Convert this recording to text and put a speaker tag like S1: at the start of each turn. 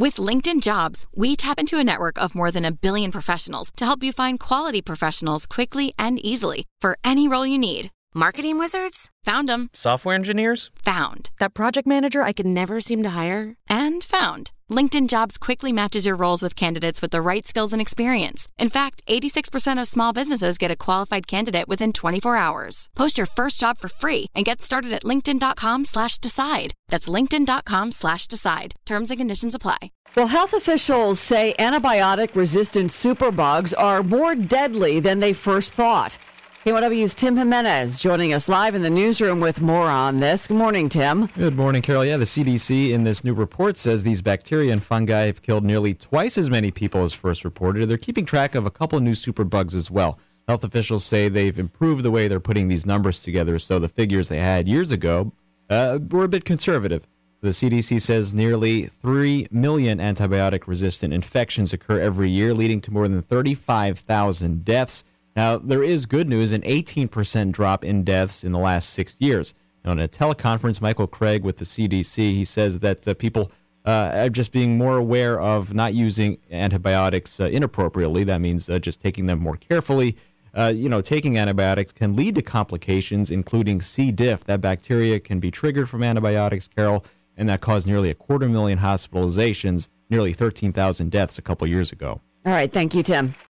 S1: With LinkedIn Jobs, we tap into a network of more than 1 billion professionals to help you find quality professionals quickly and easily for any role you need. Marketing wizards? Found them.
S2: Software engineers?
S1: Found. That project manager I could never seem to hire? And found. LinkedIn Jobs quickly matches your roles with candidates with the right skills and experience. In fact, 86% of small businesses get a qualified candidate within 24 hours. Post your first job for free and get started at linkedin.com/decide. That's linkedin.com/decide. Terms and conditions apply.
S3: Well, health officials say antibiotic-resistant superbugs are more deadly than they first thought. KYW's Tim Jimenez joining us live in the newsroom with more on this. Good morning, Tim.
S4: Good morning, Carol. Yeah, the CDC in this new report says these bacteria and fungi have killed nearly twice as many people as first reported. They're keeping track of a couple new superbugs as well. Health officials say they've improved the way they're putting these numbers together, so the figures they had years ago were a bit conservative. The CDC says nearly 3 million antibiotic-resistant infections occur every year, leading to more than 35,000 deaths. Now, there is good news, an 18% drop in deaths in the last 6 years. Now, in a teleconference, Michael Craig with the CDC, he says that people are just being more aware of not using antibiotics inappropriately. That means just taking them more carefully. Taking antibiotics can lead to complications, including C. diff. That bacteria can be triggered from antibiotics, Carol, and that caused nearly 250,000 hospitalizations, nearly 13,000 deaths a couple years ago.
S3: All right. Thank you, Tim.